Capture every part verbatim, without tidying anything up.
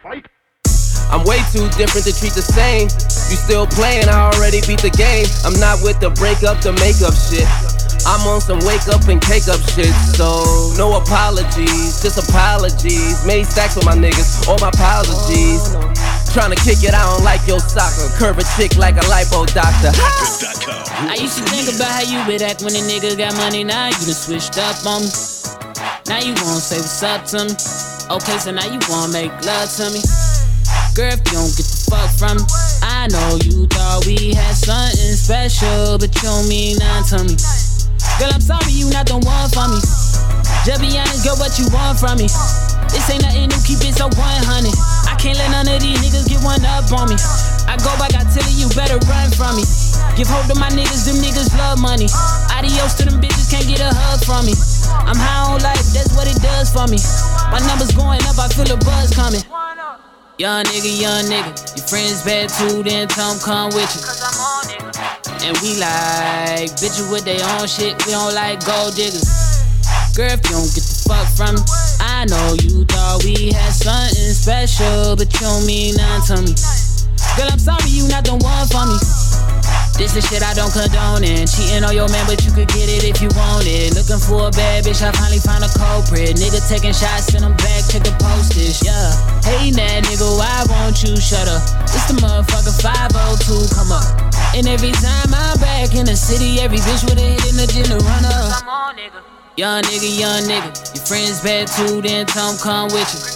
I'm way too different to treat the same. You still playing, I already beat the game. I'm not with the break up, the makeup shit. I'm on some wake up and cake up shit. So no apologies, just apologies. Made stacks with my niggas, all my apologies. Tryna kick it, I don't like your soccer. Curve a chick like a lipo doctor. I used to think about how you would act when a nigga got money. Now you done switched up on me. Now you wanna say what's up to me. Okay, so now you wanna make love to me. Girl, if you don't get the fuck from me, I know you thought we had something special, but you don't mean nothing to me. Girl, I'm sorry you not the one for me. Just be honest, girl, what you want from me? This ain't nothing new, keep it so one hundred. I can't let none of these niggas get one up on me. I go back, I tell you, you better run from me. Give hope to my niggas, them niggas love money. Adios to them bitches, can't get a hug from me. I'm high on life, that's what it does for me. My numbers going up, I feel a buzz coming. Young nigga, young nigga, your friends bad too, then tell them come with you. And we like bitches with their own shit, we don't like gold diggers. Girl, if you don't get the fuck from me, I know you thought we had something special, but you don't mean nothing to me. Girl, I'm sorry you not the one for me. This is shit I don't condone in. Cheating on your man, but you could get it if you want it. Looking for a bad bitch, I finally found a culprit. Nigga taking shots, send them back, check the postage, yeah. Hey, that nigga, why won't you shut up? It's the motherfucker five oh two, come up. And every time I'm back in the city, every bitch with a hit in the gym to run up. Come on, nigga. Young nigga, young nigga, your friends bad too, then tell them come with you.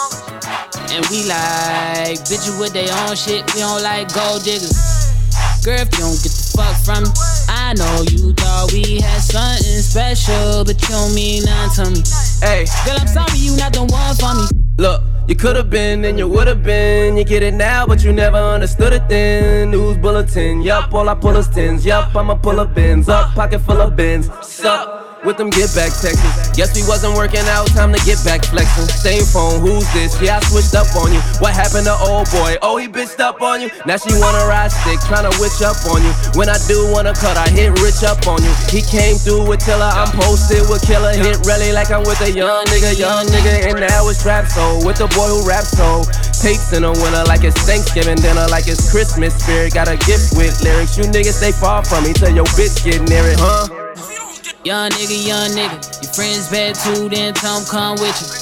And we like bitches with their own shit, we don't like gold diggers. Girl, if you don't get the fuck from me, I know you thought we had something special, but you don't mean nothing to me. Hey, girl, I'm sorry you not the one for me. Look, you could've been and you would've been. You get it now, but you never understood it then. News bulletin, yup, all I pull is tens. Yup, I'ma pull a bins up, pocket full of bins. Sup? With them get back texts. Guess we wasn't working out, time to get back flexing. Same phone, who's this? Yeah, I switched up on you. What happened to old boy? Oh, he bitched up on you. Now she wanna ride stick, tryna witch up on you. When I do wanna cut, I hit rich up on you. He came through with Tiller, I'm posted with Killer. Hit really like I'm with a young nigga, young nigga. And now it's trap soul, with the boy who raps so. Tapes in the winter like it's Thanksgiving dinner, like it's Christmas spirit. Got a gift with lyrics, you niggas stay far from me till your bitch get near it, huh? Young nigga, young nigga, your friends bad too, then tell them come with you.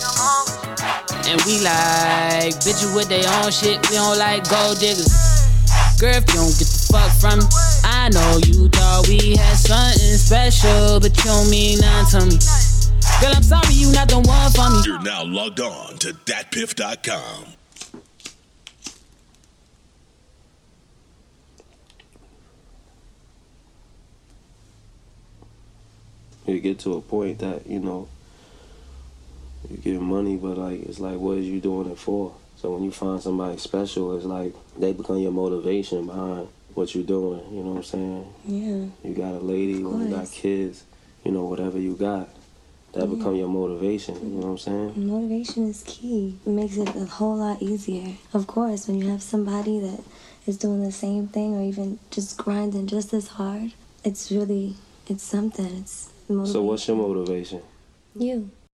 And we like bitches with their own shit, we don't like gold diggers. Girl, if you don't get the fuck from me, I know you thought we had something special, but you don't mean nothing to me. Girl, I'm sorry you not the one for me. You're now logged on to dat piff dot com. You get to a point that, you know, you get money, but like, it's like, what is you doing it for? So when you find somebody special, it's like, they become your motivation behind what you're doing, you know what I'm saying? Yeah. You got a lady, or you got kids, you know, whatever you got, that yeah. become your motivation, you know what I'm saying? Motivation is key. It makes it a whole lot easier. Of course, when you have somebody that is doing the same thing or even just grinding just as hard, it's really, it's something, it's motivation. So what's your motivation? You.